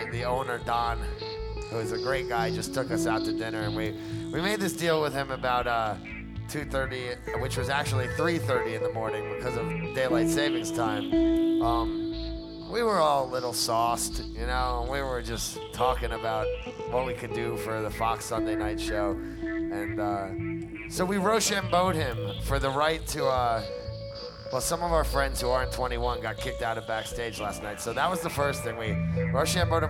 the owner, Don, who's a great guy, just took us out to dinner, and we made this deal with him about 2:30, which was actually 3:30 in the morning because of daylight savings time. We were all a little sauced, you know, and we were just talking about what we could do for the Fox Sunday Night Show, and so we Rochambeau'd him for the right to. Well, some of our friends who aren't 21 got kicked out of backstage last night, so that was the first thing. We Rochambeau'd him